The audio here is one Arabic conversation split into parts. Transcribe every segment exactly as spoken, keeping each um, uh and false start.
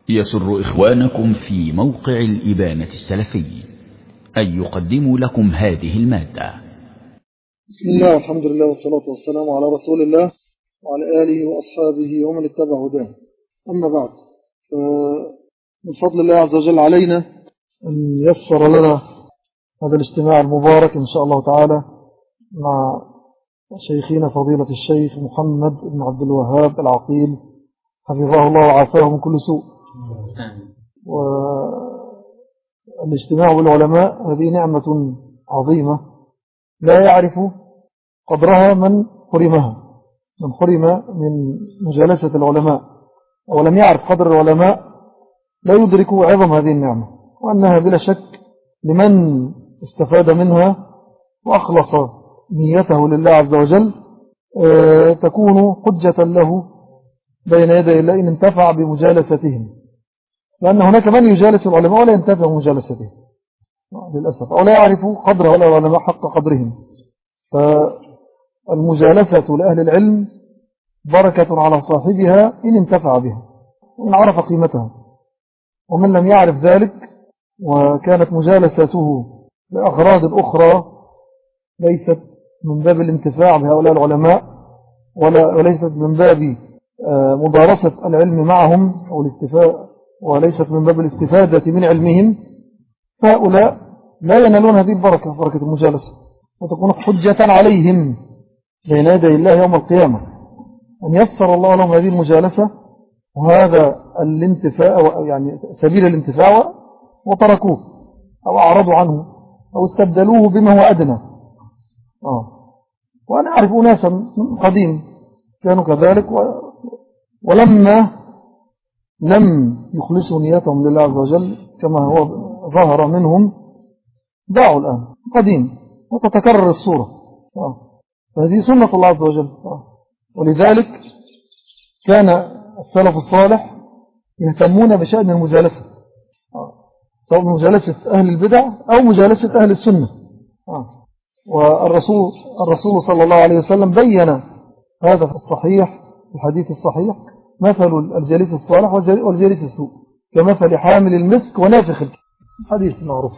يسر إخوانكم في موقع الإبانة السلفي أن يقدموا لكم هذه المادة. بسم الله والحمد لله والصلاة والسلام على رسول الله وعلى آله وأصحابه ومن اتبع هداه. أما بعد، من فضل الله عز وجل علينا أن يسر لنا هذا الاجتماع المبارك إن شاء الله تعالى مع شيخنا فضيلة الشيخ محمد بن عبد الوهاب العقيل حفظه الله وعافاه من كل سوء. والاجتماع بالعلماء هذه نعمة عظيمة لا يعرف قدرها من حرمها، من حرم من مجالسة العلماء ولم يعرف قدر العلماء لا يدرك عظم هذه النعمة، وأنها بلا شك لمن استفاد منها وأخلص نيته لله عز وجل تكون حجة له بين يدي الله إن انتفع بمجالستهم، لأن هناك من يجالس العلماء ولا ينتفع بمجالستهم للأسف، أو لا يعرف قدر ولا العلماء حق قدرهم. فالمجالسة لأهل العلم بركة على صاحبها إن انتفع بها وإن عرف قيمتها، ومن لم يعرف ذلك وكانت مجالسته لأغراض أخرى ليست من باب الانتفاع بهؤلاء العلماء وليست من باب مدارسة العلم معهم أو الاستفاء، وليست من باب الاستفادة من علمهم، فهؤلاء لا ينالون هذه البركة، بركة المجالسة، وتكون حجة عليهم بين يدي الله يوم القيامة أن يسر الله لهم هذه المجالسة وهذا الانتفاع، يعني سبيل الانتفاع، وتركوه أو أعرضوا عنه أو استبدلوه بما هو أدنى. آه. وأنا أعرف ناسا من قديم كانوا كذلك، ولما لم يخلصوا نيتهم لله عز وجل كما هو ظهر منهم ضاعوا الآن قديم، وتتكرر الصورة. آه. فهذه سنة الله عز وجل. آه. ولذلك كان السلف الصالح يهتمون بشأن المجالسة، آه. سواء مجالسة أهل البدع أو مجالسة أهل السنة. آه. والرسول الرسول صلى الله عليه وسلم بين هذا في الصحيح، الحديث الصحيح: مثل الجليس الصالح والجليس السوء كمثل حامل المسك ونافخ الكير، حديث معروف.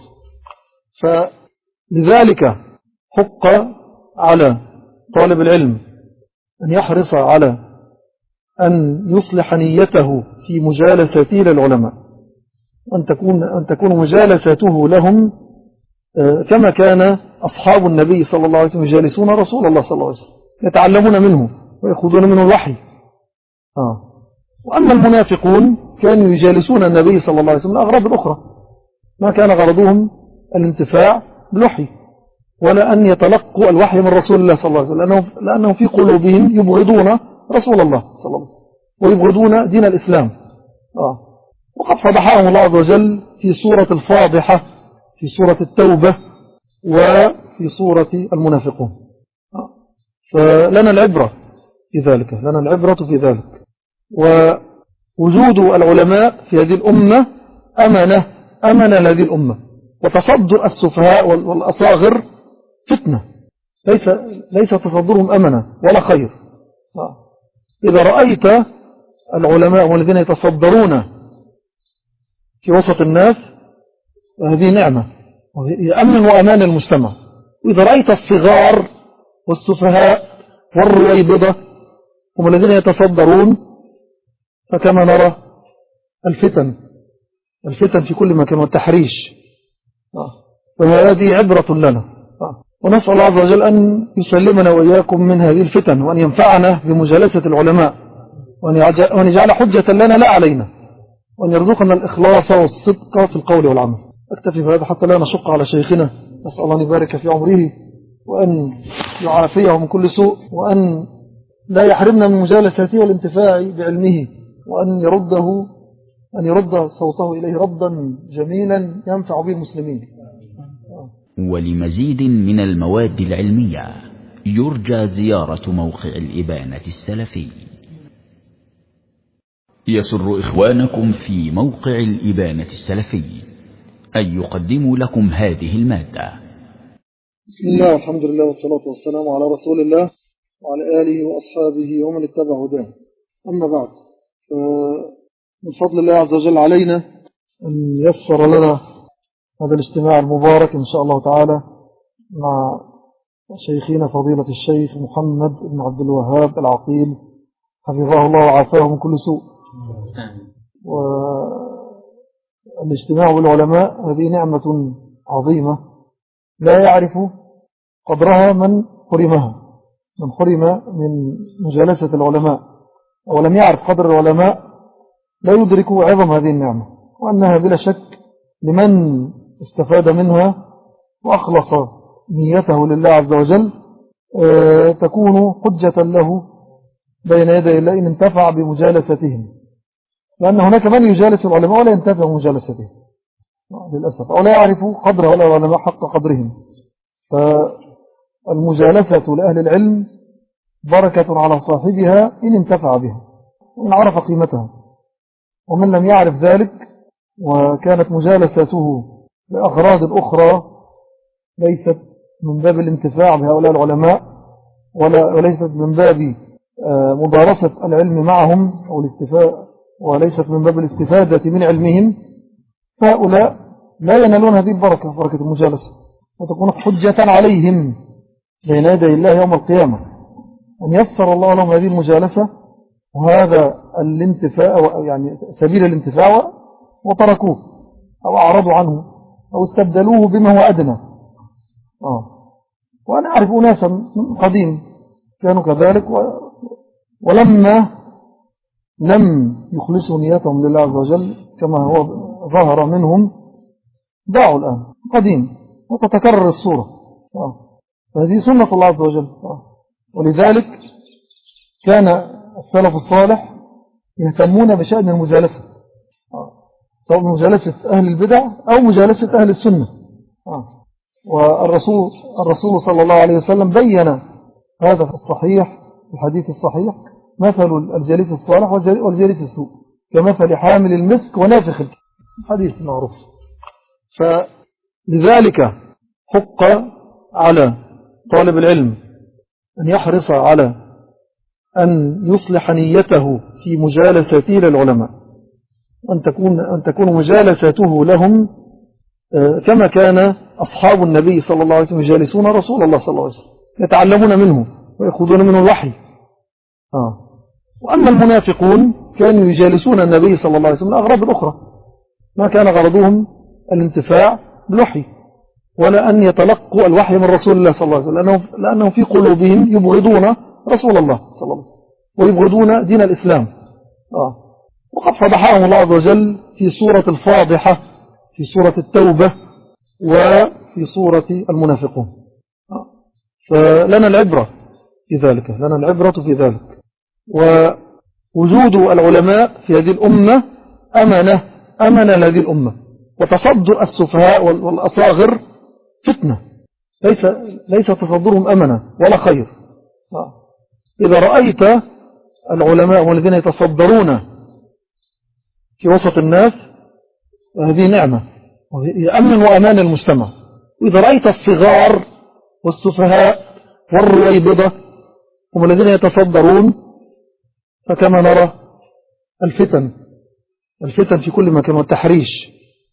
فلذلك حق على طالب العلم أن يحرص على أن يصلح نيته في مجالسته للعلماء، أن تكون أن تكون مجالسته لهم كما كان أصحاب النبي صلى الله عليه وسلم يجالسون رسول الله صلى الله عليه وسلم، يتعلمون منه ويأخذون منه الوحي. آه. وأما المنافقون كانوا يجالسون النبي صلى الله عليه وسلم لأغراض أخرى، ما كان غرضهم الانتفاع بالوحي ولا أن يتلقوا الوحي من رسول الله صلى الله عليه وسلم، لأنهم, لأنهم في قلوبهم يبغضون رسول الله صلى الله عليه وسلم ويبغضون دين الإسلام. آه. وقد فضحهم الله عز وجل في سورة الفاضحة، في سورة التوبة، وفي سورة المنافقون. آه. فلنا العبرة في ذلك، لنا العبرة في ذلك. ووجود العلماء في هذه الأمة أمنة أمنة لهذه الأمة، وتصدر السفهاء والأصاغر فتنة، ليس, ليس تصدرهم أمنة ولا خير. إذا رأيت العلماء والذين يتصدرون في وسط الناس هذه نعمة، وهي أمن وأمان المجتمع. وإذا رأيت الصغار والسفهاء والرويبضة هم الذين يتصدرون، فكما نرى الفتن الفتن في كل مكان والتحريش. وهذه عبرة لنا، ونسأل الله عز وجل أن يسلمنا وإياكم من هذه الفتن، وأن ينفعنا بمجالسة العلماء، وأن يجعل حجة لنا لا علينا، وأن يرزقنا الإخلاص والصدق في القول والعمل. أكتفي بهذا حتى لا نشق على شيخنا، نسأل الله أن يبارك في عمره وأن يعافيه من كل سوء، وأن لا يحرمنا من مجالسته والانتفاع بعلمه، وأن يرده أن يرد صوته إليه ردا جميلا ينفع به المسلمين. ولمزيد من المواد العلمية يرجى زيارة موقع الإبانة السلفي. يسر إخوانكم في موقع الإبانة السلفي أن يقدموا لكم هذه المادة. بسم الله والحمد لله والصلاة والسلام على رسول الله وعلى آله وأصحابه ومن اتبع هداه. أما بعد، من فضل الله عز وجل علينا أن يسر لنا هذا الاجتماع المبارك إن شاء الله تعالى مع شيخنا فضيلة الشيخ محمد بن عبد الوهاب العقيل حفظه الله وعافاه من كل سوء. والاجتماع بالعلماء هذه نعمة عظيمة لا يعرف قدرها من حرمها، من حرم من مجالسة العلماء ولم يعرف قدر العلماء لا يدرك عظم هذه النعمة، وأنها بلا شك لمن استفاد منها وأخلص نيته لله عز وجل تكون حجة له بين يدي الله إن انتفع بمجالستهم، لأن هناك من يجالس العلماء ولا ينتفع بمجالستهم للأسف، أو لا يعرف قدر ولا العلماء حق قدرهم. فالمجالسة لأهل العلم بركة على صاحبها إن انتفع بها وإن عرف قيمتها، ومن لم يعرف ذلك وكانت مجالسته لأغراض أخرى ليست من باب الانتفاع بهؤلاء العلماء وليست من باب مدارسة العلم معهم أو الاستفاء وليست من باب الاستفادة من علمهم، فهؤلاء لا ينالون هذه البركة، بركة المجالسة، وتكون حجة عليهم بين يدي الله يوم القيامة أن يسر الله لهم هذه المجالسة وهذا الانتفاع، يعني سبيل الانتفاع، وتركوه أو أعرضوا عنه أو استبدلوه بما هو أدنى. آه. وأنا أعرف أناسا من قديم كانوا كذلك، و... ولما لم يخلصوا نيتهم لله عز وجل كما هو ظهر منهم ضاعوا الآن قديم، وتتكرر الصورة. آه. فهذه سنة الله عز وجل. آه. ولذلك كان السلف الصالح يهتمون بشأن المجالسة، سواء مجالسة أهل البدع أو مجالسة أهل السنة. آه. والرسول الرسول صلى الله عليه وسلم بين هذا في الصحيح، الحديث الصحيح: مثل الجليس الصالح والجليس السوء كمثل حامل المسك ونافخ، حديث معروف. فلذلك حق على طالب العلم أن يحرص على أن يصلح نيته في مجالسته للعلماء، أن تكون, أن تكون مجالسته لهم كما كان أصحاب النبي صلى الله عليه وسلم يجالسون رسول الله صلى الله عليه وسلم، يتعلمون منه ويأخذون منه الوحي. آه. وأما المنافقون كانوا يجالسون النبي صلى الله عليه وسلم لأغراض أخرى، ما كان غرضهم الانتفاع بالوحي ولا أن يتلقوا الوحي من رسول الله صلى الله عليه وسلم، لأنهم, لأنهم في قلوبهم يبغضون رسول الله صلى الله عليه وسلم ويبغضون دين الإسلام. آه. وقد فضحهم الله عز وجل في سورة الفاضحة، في سورة التوبة وفي سورة المنافقون. آه. فلنا العبرة في ذلك، لنا العبرة في ذلك. ووجود العلماء في هذه الأمة أمنة أمنة لهذه الأمة، وتصدر السفهاء والأصاغر فتنة، ليس, ليس تصدرهم أمنة ولا خير. آه. إذا رأيت العلماء والذين يتصدرون في وسط الناس هذه نعمة، وهي أمن وأمان المجتمع. وإذا رأيت الصغار والسفهاء والرويبضة هم الذين يتصدرون، فكما نرى الفتن الفتن في كل مكان والتحريش.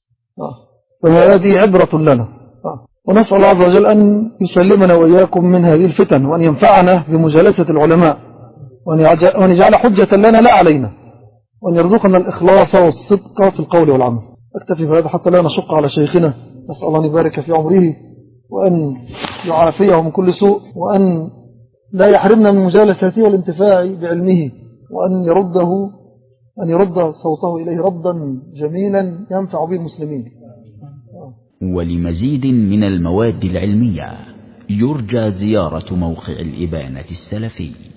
وهذه عبرة لنا، ونسأل الله عز وجل أن يسلمنا وإياكم من هذه الفتن، وأن ينفعنا بمجالسة العلماء، وأن يجعل حجة لنا لا علينا، وأن يرزقنا الإخلاص والصدق في القول والعمل. أكتفي بهذا حتى لا نشق على شيخنا، نسأل الله أن يبارك في عمره وأن يعافيه من كل سوء، وأن لا يحرمنا من مجالسته والانتفاع بعلمه، وأن يرده أن يرد صوته إليه ردا جميلا ينفع به المسلمين. ولمزيد من المواد العلمية يرجى زيارة موقع الإبانة السلفي.